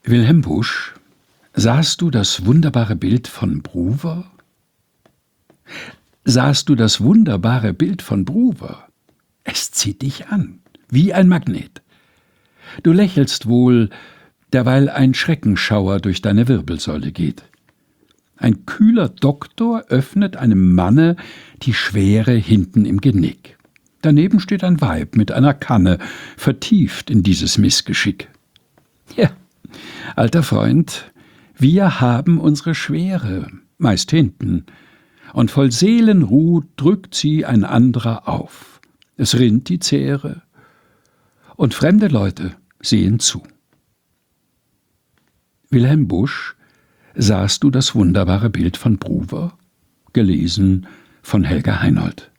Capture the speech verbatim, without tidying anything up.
Wilhelm Busch, sahst du das wunderbare Bild von Bruwer? Sahst du das wunderbare Bild von Bruwer? Es zieht dich an, wie ein Magnet. Du lächelst wohl, derweil ein Schreckenschauer durch deine Wirbelsäule geht. Ein kühler Doktor öffnet einem Manne die Schwere hinten im Genick. Daneben steht ein Weib mit einer Kanne, vertieft in dieses Missgeschick. Ja, alter Freund, wir haben unsere Schwere, meist hinten, und voll Seelenruh drückt sie ein anderer auf. Es rinnt die Zähre, und fremde Leute sehen zu. Wilhelm Busch, sahst du das wunderbare Bild von Bruwer? Gelesen von Helga Heinold.